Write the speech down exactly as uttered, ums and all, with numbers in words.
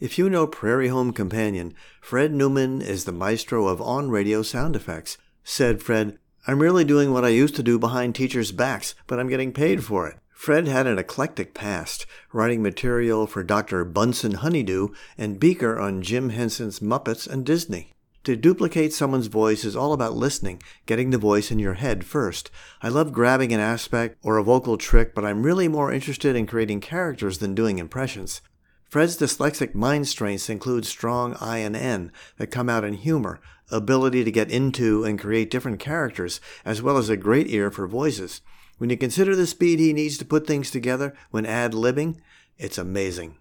If you know Prairie Home Companion, Fred Newman is the maestro of on-radio sound effects. Said Fred, "I'm really doing what I used to do behind teachers' backs, but I'm getting paid for it." Fred had an eclectic past, writing material for Doctor Bunsen Honeydew and Beaker on Jim Henson's Muppets and Disney. To duplicate someone's voice is all about listening, getting the voice in your head first. I love grabbing an aspect or a vocal trick, but I'm really more interested in creating characters than doing impressions. Fred's dyslexic mind strengths include strong I and N that come out in humor, ability to get into and create different characters, as well as a great ear for voices. When you consider the speed he needs to put things together when ad-libbing, it's amazing.